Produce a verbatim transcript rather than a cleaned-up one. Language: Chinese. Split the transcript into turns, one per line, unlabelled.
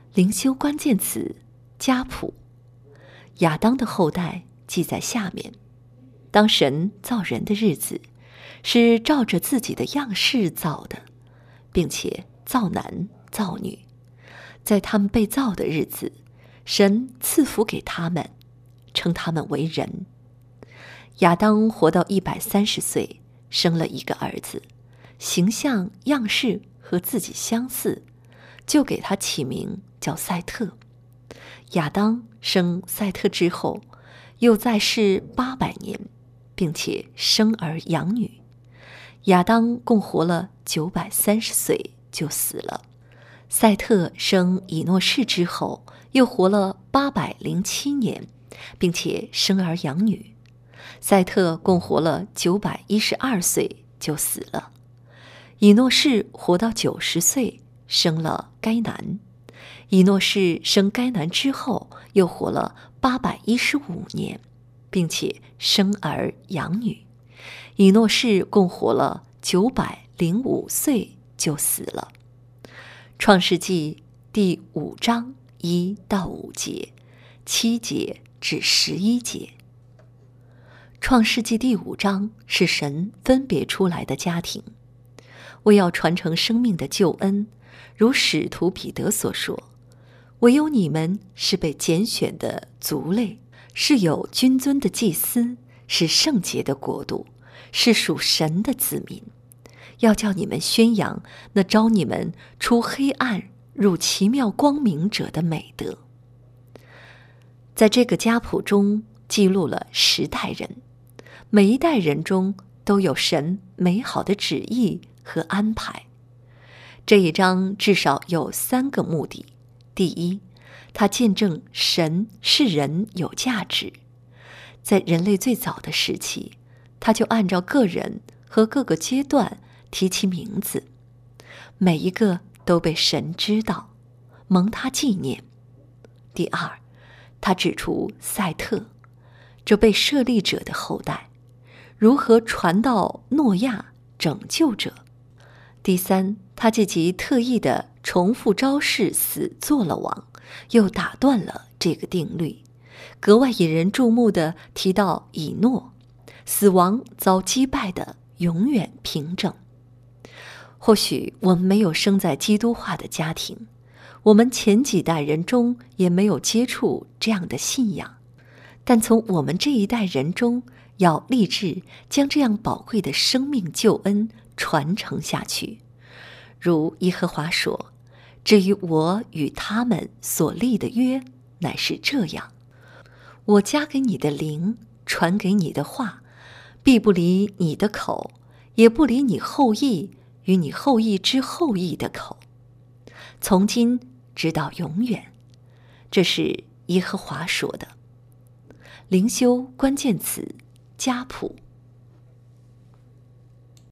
灵修关键词家谱。亚当的后代记在下面。当神造人的日子，是照着自己的样式造的，并且造男造女。在他们被造的日子，神赐福给他们，称他们为人。亚当活到一百三十岁，生了一个儿子，形象样式和自己相似，就给他起名叫赛特。亚当生赛特之后，又在世八百年，并且生儿养女。亚当共活了九百三十岁就死了。赛特生以诺士之后，又活了八百零七年，并且生儿养女。赛特共活了九百一十二岁就死了。以诺士活到九十岁，生了该男。以诺士生该男之后，又活了八百一十五年，并且生儿养女。以诺士共活了九百零五岁就死了。创世纪第五章一到五节，七节至十一节。创世纪第五章是神分别出来的家庭，为要传承生命的救恩，如使徒彼得所说，唯有你们是被拣选的族类，是有君尊的祭司，是圣洁的国度，是属神的子民，要叫你们宣扬那招你们出黑暗入奇妙光明者的美德。在这个家谱中记录了十代人，每一代人中都有神美好的旨意和安排。这一章至少有三个目的。第一，它见证神是人有价值。在人类最早的时期，他就按照个人和各个阶段提其名字，每一个都被神知道，蒙他纪念。第二，他指出赛特，这被设立者的后代，如何传到诺亚拯救者。第三，他借其特意的重复招式死做了王，又打断了这个定律，格外引人注目的提到以诺，死亡遭击败的永远平整。或许我们没有生在基督化的家庭，我们前几代人中也没有接触这样的信仰，但从我们这一代人中，要立志将这样宝贵的生命救恩传承下去。如耶和华说，至于我与他们所立的约，乃是这样，我加给你的灵，传给你的话，必不离你的口，也不离你后裔与你后裔之后裔的口，从今直到永远。这是耶和华说的。灵修关键词家谱。